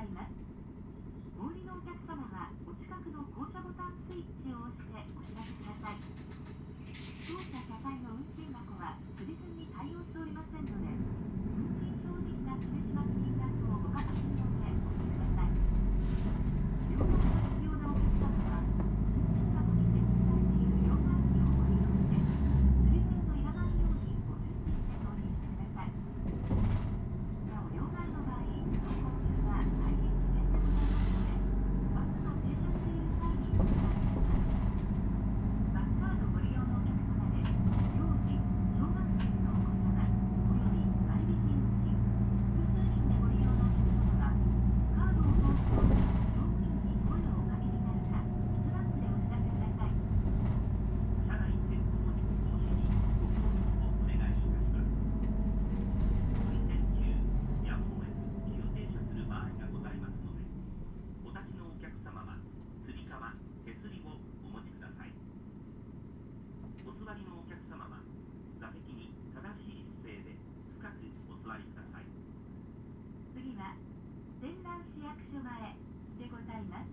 います。お降りのお客様はお近くの降車ボタンスイッチを押してお知らせください。当社車載の運賃箱はプリズンに対応しておりませんので、運賃表示が示します金額をご確認の上お付けください。両替が必要なお客様は運賃箱に設置されている両替機をご利用して、プリズンのいらないようにご準備してお利用してください。なお両替の場合、走行中は大変危険でございますので、バスが停車している際にお願いします。バスカードご利用のお客様で、幼児、小学生のお子様、および割引運賃、複数人でご利用のお客様は、カードを通すと乗務員に声をおかけになるか、スラップでお知らせください。 車内点灯にご乗車にご協力をお願いいたします。運転中、やむを得ず急停車する場合がございますので、お立ちのお客様は、つり革、手すりをお持ちください。お座りのお客様は、座席に正しい姿勢で深くお座りください。 次は泉南市役所前でございます。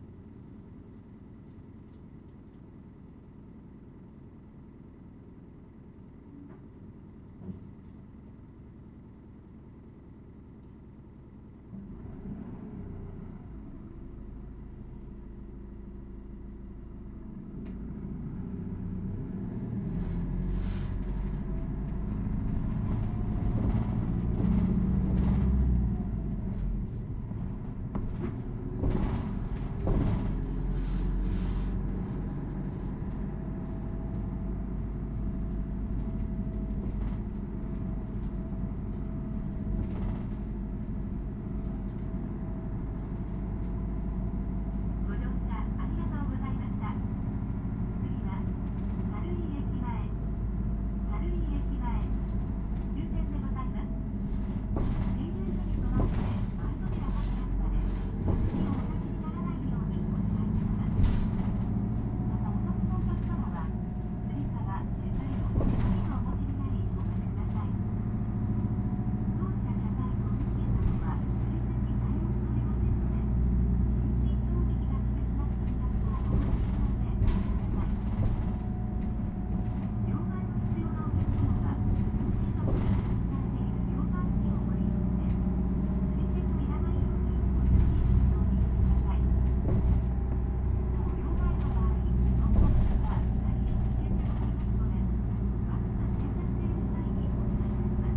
ご乗車ありがとうございました。次は垂井駅前終点でございます。停留所に備わって前扉が開くまで座席をお立ちにならないようにお願いいたします。またお立ちのお客様はつり革、手すりをお持ちになりおかけください。当社車載の運賃箱はプリズンに対応しておりませんので、運賃表示が示します金額をご確認の上お付けください。両替の必要なお客様は運賃箱に設置されている両替機をご利用して、釣り銭のいらないようにご準備してお利用してください。なお両替の場合、走行中は大変危険でございますので、バスが停車している際にお願いいたします。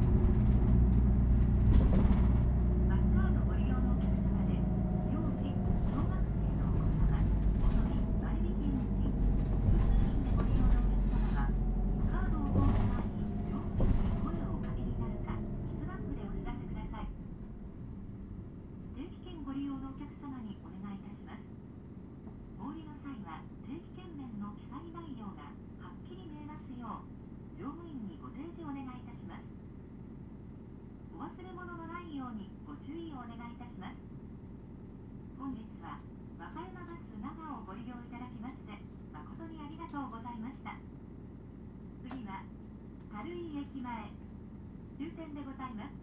バスカードご利用のお客様で、幼児、小学生のお子様、および割引運賃、複数人でご利用のお客様は、カードを通す前に乗務員に声をおかけになるか、スラップでお知らせください。定期券ご利用のお客様にお願いいたします。お降りの際は定期券面の記載内容がはっきり見えますよう、乗務員にご提示お願いいたします。お忘れ物のないようにご注意をお願いいたします。本日は和歌山バス長をご利用いただきまして誠にありがとうございました。次は垂井駅前終点でございます。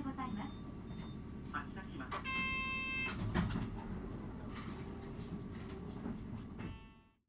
ございます。